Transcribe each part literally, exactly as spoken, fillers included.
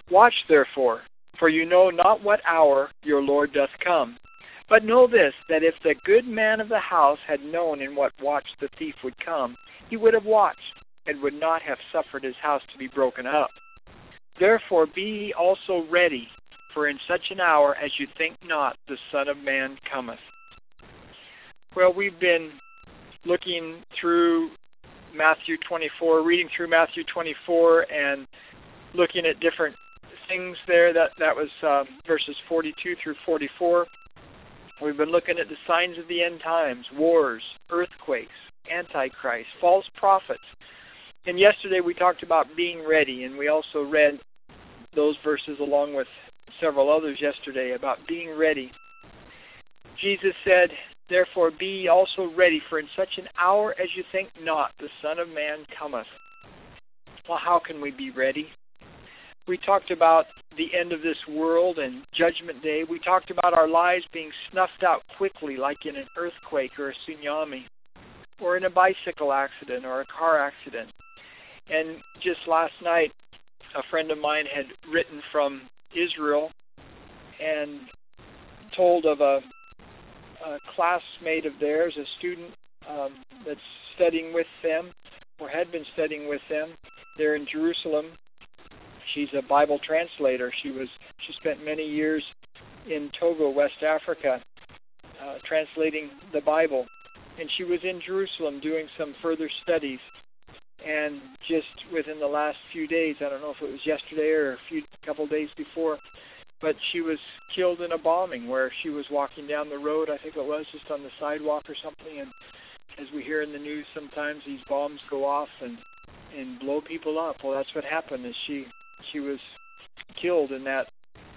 Watch therefore, for you know not what hour your Lord doth come. But know this, that if the good man of the house had known in what watch the thief would come, he would have watched, and would not have suffered his house to be broken up. Therefore be ye also ready, for in such an hour as you think not, the Son of Man cometh. Well, we've been looking through Matthew twenty-four, reading through Matthew twenty-four, and looking at different things there. That, that was um, verses forty-two through forty-four. We've been looking at the signs of the end times, wars, earthquakes, antichrist, false prophets. And yesterday we talked about being ready, and we also read those verses along with several others yesterday about being ready. Jesus said, therefore be ye also ready, for in such an hour as you think not, the Son of Man cometh. Well, how can we be ready? We talked about the end of this world and Judgment Day. We talked about our lives being snuffed out quickly, like in an earthquake or a tsunami, or in a bicycle accident or a car accident. And just last night, a friend of mine had written from Israel and told of a, a classmate of theirs, a student um, that's studying with them, or had been studying with them. They're in Jerusalem. She's a Bible translator. She was she spent many years in Togo, West Africa, uh, translating the Bible. And she was in Jerusalem doing some further studies. And just within the last few days, I don't know if it was yesterday or a few couple days before, but she was killed in a bombing where she was walking down the road, I think it was, just on the sidewalk or something. And as we hear in the news, sometimes these bombs go off and, and blow people up. Well, that's what happened, is she she was killed in that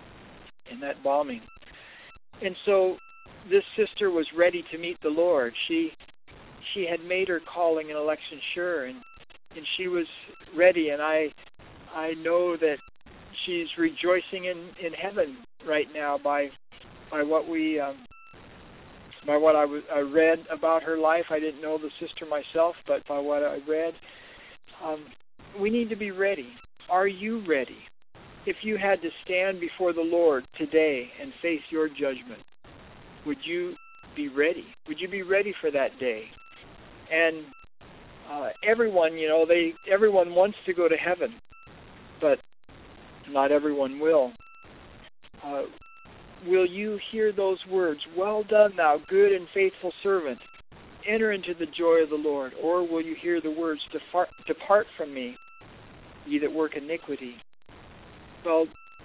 in that bombing. And so this sister was ready to meet the Lord. She she had made her calling and election sure, and and she was ready. And I I know that she's rejoicing in, in heaven right now by by what we um, by what I, w- I read about her life. I didn't know the sister myself, but by what I read, um, we need to be ready. Are you ready? If you had to stand before the Lord today and face your judgment, would you be ready? Would you be ready for that day? And uh, everyone, you know, they everyone wants to go to heaven, but not everyone will. Uh, will you hear those words, well done, thou good and faithful servant, enter into the joy of the Lord? Or will you hear the words, depart, depart from me, ye that work iniquity? Well,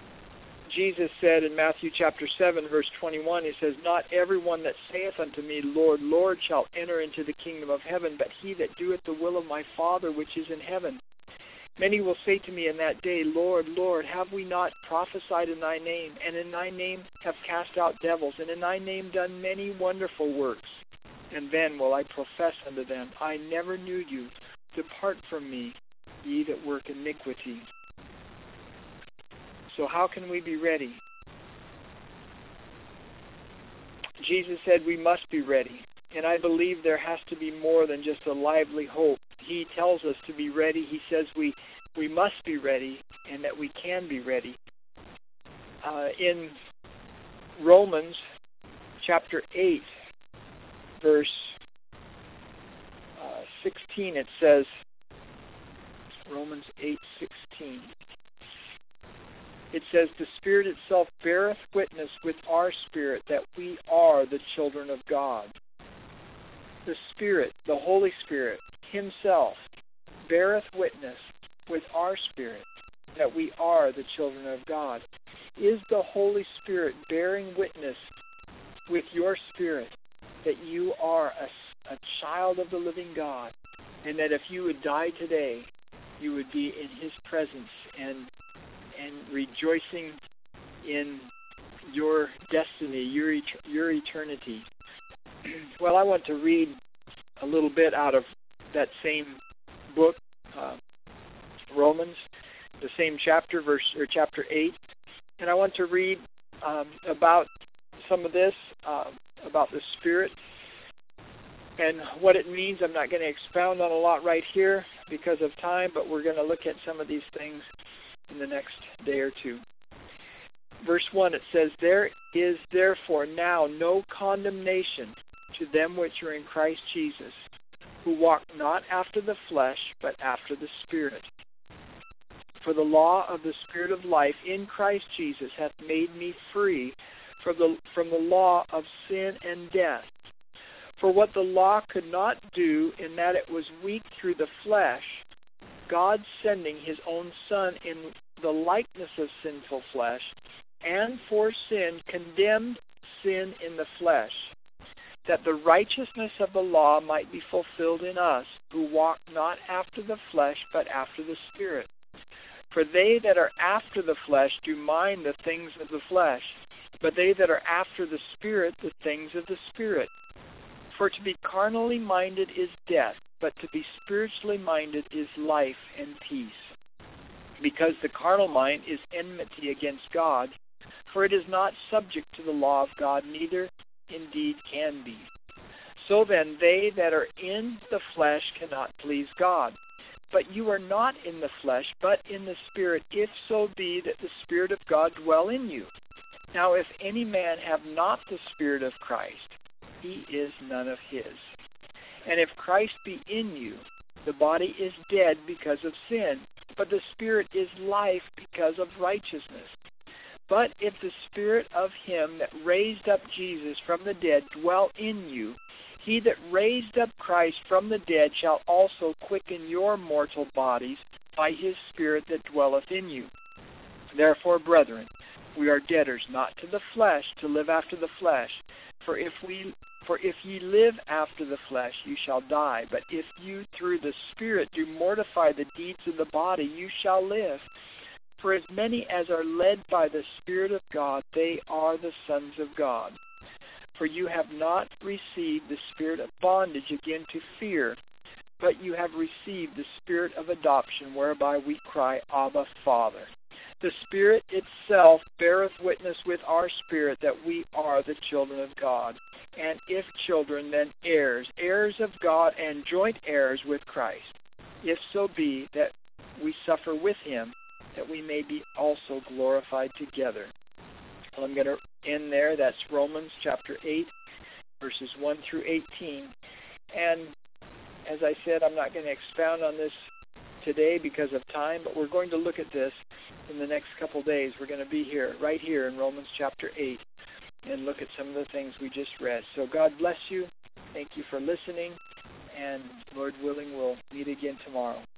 Jesus said in Matthew chapter seven, verse twenty-one, he says, not everyone that saith unto me, Lord, Lord, shall enter into the kingdom of heaven, but he that doeth the will of my Father which is in heaven. Many will say to me in that day, Lord, Lord, have we not prophesied in thy name, and in thy name have cast out devils, and in thy name done many wonderful works? And then will I profess unto them, I never knew you. Depart from me, ye that work iniquity. So how can we be ready? Jesus said we must be ready. And I believe there has to be more than just a lively hope. He tells us to be ready. He says we, we must be ready and that we can be ready. Uh, in Romans chapter eight, verse uh, sixteen, it says, Romans eight sixteen. It says, the Spirit itself beareth witness with our spirit that we are the children of God. The Spirit, the Holy Spirit himself, beareth witness with our spirit that we are the children of God. Is the Holy Spirit bearing witness with your spirit that you are a, a child of the living God, and that if you would die today, you would be in his presence and and rejoicing in your destiny, your your eternity? Well, I want to read a little bit out of that same book, uh, Romans, the same chapter, verse or chapter eight, and I want to read um, about some of this, uh, about the Spirit and what it means. I'm not going to expound on a lot right here because of time, but we're going to look at some of these things. in the next day or two. Verse one, it says, "There is therefore now no condemnation to them which are in Christ Jesus, who walk not after the flesh, but after the Spirit. For the law of the Spirit of life in Christ Jesus hath made me free from the, from the law of sin and death. For what the law could not do, in that it was weak through the flesh, God sending his own Son in the likeness of sinful flesh, and for sin condemned sin in the flesh, that the righteousness of the law might be fulfilled in us, who walk not after the flesh, but after the Spirit. For they that are after the flesh do mind the things of the flesh, but they that are after the Spirit, the things of the Spirit. For to be carnally minded is death, but to be spiritually minded is life and peace. Because the carnal mind is enmity against God, for it is not subject to the law of God, neither indeed can be. So then they that are in the flesh cannot please God. But you are not in the flesh, but in the Spirit, if so be that the Spirit of God dwell in you. Now if any man have not the Spirit of Christ, he is none of his. And if Christ be in you, the body is dead because of sin, but the Spirit is life because of righteousness. But if the Spirit of him that raised up Jesus from the dead dwell in you, he that raised up Christ from the dead shall also quicken your mortal bodies by his Spirit that dwelleth in you. Therefore, brethren, we are debtors not to the flesh, to live after the flesh. For if we For if ye live after the flesh, you shall die. But if you through the Spirit do mortify the deeds of the body, you shall live. For as many as are led by the Spirit of God, they are the sons of God. For you have not received the spirit of bondage again to fear, but you have received the Spirit of adoption, whereby we cry, Abba, Father. The Spirit itself beareth witness with our spirit that we are the children of God. And if children, then heirs, heirs of God, and joint heirs with Christ, if so be that we suffer with him, that we may be also glorified together. Well, I'm going to end there. That's Romans chapter eight, verses one through eighteen. And as I said, I'm not going to expound on this today because of time, but we're going to look at this in the next couple days. We're going to be here, right here in Romans chapter eight, and look at some of the things we just read. So God bless you. Thank you for listening, and Lord willing, we'll meet again tomorrow.